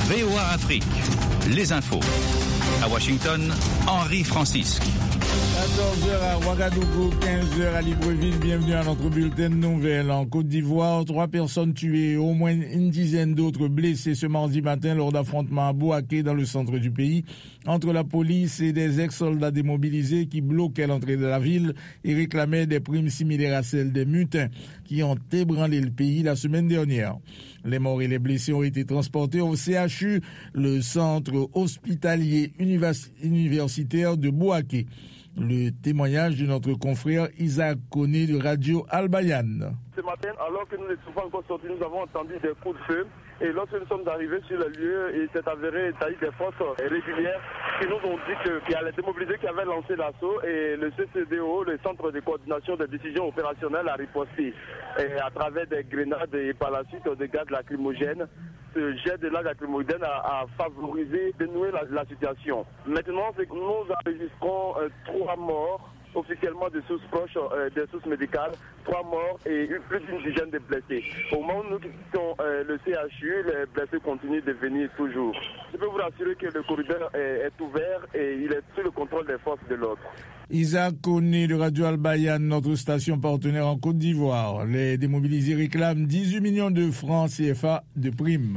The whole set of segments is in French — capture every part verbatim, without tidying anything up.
V O A Afrique, les infos. À Washington, Henri Francisque. quatorze heures à Ouagadougou, quinze heures à Libreville. Bienvenue à notre bulletin de nouvelles. En Côte d'Ivoire, trois personnes tuées, au moins une dizaine d'autres blessées ce mardi matin lors d'affrontements à Bouaké dans le centre du pays entre la police et des ex-soldats démobilisés qui bloquaient l'entrée de la ville et réclamaient des primes similaires à celles des mutins qui ont ébranlé le pays la semaine dernière. Les morts et les blessés ont été transportés au C H U, le centre hospitalier univers- universitaire de Bouaké. Le témoignage de notre confrère Isaac Koné de Radio Al-Bayan. Ce matin, alors que nous ne sommes pas encore sortis, nous avons entendu des coups de feu. Et lorsque nous sommes arrivés sur le lieu, il s'est avéré qu'il y a eu des forces régulières qui nous ont dit qu'il y a les démobilisés qui avaient lancé l'assaut et le C C D O, le Centre de coordination des décisions opérationnelles, a riposté et à travers des grenades et par la suite des gaz lacrymogènes. Ce jet de gaz lacrymogène a, a favorisé de nouer la, la situation. Maintenant, c'est que nous enregistrons euh, trois morts officiellement des sources proches, euh, des sources médicales, trois morts et plus d'une dizaine de blessés. Au moment où nous quittons euh, le C H U, les blessés continuent de venir toujours. Je peux vous rassurer que le corridor est, est ouvert et il est sous le contrôle des forces de l'ordre. Isaac Koné de Radio Al-Bayan, notre station partenaire en Côte d'Ivoire. Les démobilisés réclament dix-huit millions de francs C F A de primes.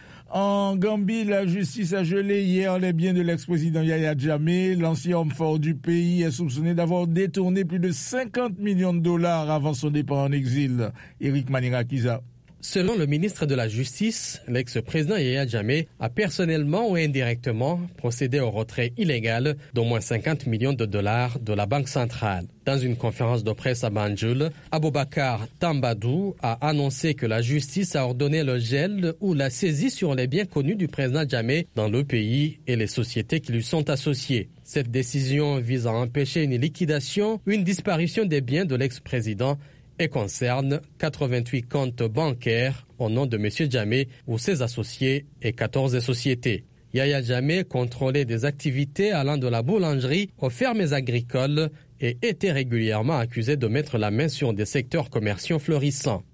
En Gambie, la justice a gelé hier les biens de l'ex-président Yahya Jammeh. L'ancien homme fort du pays est soupçonné d'avoir détourné plus de cinquante millions de dollars avant son départ en exil. Eric Manirakiza. Selon le ministre de la Justice, l'ex-président Yahya Jammeh a personnellement ou indirectement procédé au retrait illégal d'au moins cinquante millions de dollars de la Banque centrale. Dans une conférence de presse à Banjul, Aboubakar Tambadou a annoncé que la justice a ordonné le gel ou la saisie sur les biens connus du président Jammeh dans le pays et les sociétés qui lui sont associées. Cette décision vise à empêcher une liquidation ou une disparition des biens de l'ex-président et concerne quatre-vingt-huit comptes bancaires au nom de M. Jammeh ou ses associés et quatorze sociétés. Yahya Jammeh contrôlait des activités allant de la boulangerie aux fermes agricoles et était régulièrement accusé de mettre la main sur des secteurs commerciaux florissants.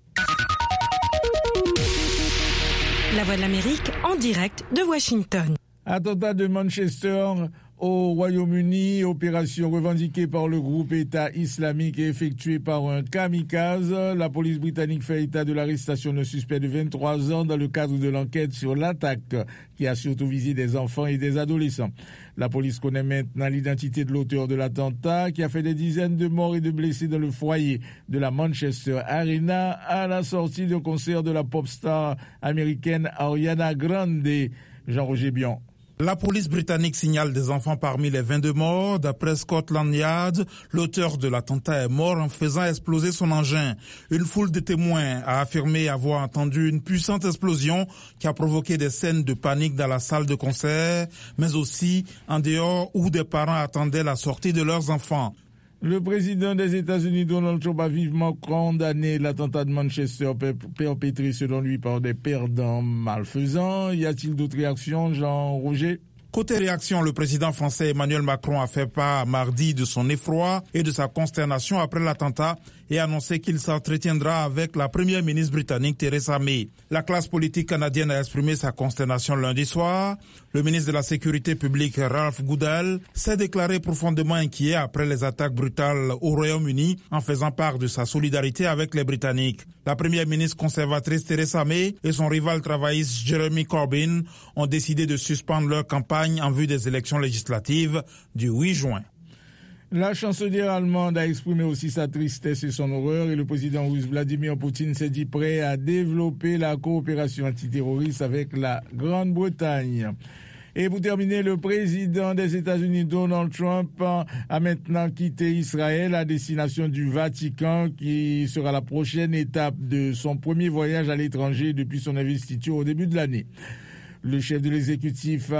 La Voix de l'Amérique en direct de Washington. Attentat de Manchester au Royaume-Uni, opération revendiquée par le groupe État islamique et effectuée par un kamikaze. La police britannique fait état de l'arrestation d'un suspect de vingt-trois ans dans le cadre de l'enquête sur l'attaque qui a surtout visé des enfants et des adolescents. La police connaît maintenant l'identité de l'auteur de l'attentat qui a fait des dizaines de morts et de blessés dans le foyer de la Manchester Arena à la sortie d'un concert de la pop star américaine Ariana Grande. Jean-Roger Bion. La police britannique signale des enfants parmi les vingt-deux morts. D'après Scotland Yard, l'auteur de l'attentat est mort en faisant exploser son engin. Une foule de témoins a affirmé avoir entendu une puissante explosion qui a provoqué des scènes de panique dans la salle de concert, mais aussi en dehors où des parents attendaient la sortie de leurs enfants. Le président des États-Unis, Donald Trump, a vivement condamné l'attentat de Manchester perpétré selon lui par des perdants malfaisants. Y a-t-il d'autres réactions, Jean-Roger ? Côté réaction, le président français Emmanuel Macron a fait part mardi de son effroi et de sa consternation après l'attentat et annoncé qu'il s'entretiendra avec la première ministre britannique Theresa May. La classe politique canadienne a exprimé sa consternation lundi soir. Le ministre de la Sécurité publique Ralph Goodale s'est déclaré profondément inquiet après les attaques brutales au Royaume-Uni en faisant part de sa solidarité avec les Britanniques. La première ministre conservatrice Theresa May et son rival travailliste Jeremy Corbyn ont décidé de suspendre leur campagne en vue des élections législatives du huit juin. La chancelière allemande a exprimé aussi sa tristesse et son horreur et le président russe Vladimir Poutine s'est dit prêt à développer la coopération antiterroriste avec la Grande-Bretagne. Et pour terminer, le président des États-Unis, Donald Trump, a maintenant quitté Israël à destination du Vatican, qui sera la prochaine étape de son premier voyage à l'étranger depuis son investiture au début de l'année. Le chef de l'exécutif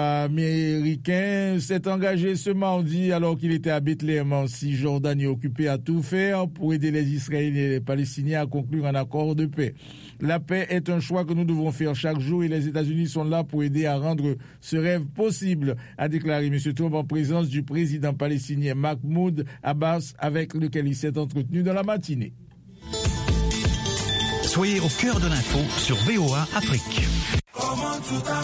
américain s'est engagé ce mardi alors qu'il était à Bethléem en Cisjordanie, occupé à tout faire pour aider les Israéliens et les Palestiniens à conclure un accord de paix. La paix est un choix que nous devons faire chaque jour et les États-Unis sont là pour aider à rendre ce rêve possible, a déclaré M. Trump en présence du président palestinien Mahmoud Abbas avec lequel il s'est entretenu dans la matinée. Soyez au cœur de l'info sur V O A Afrique.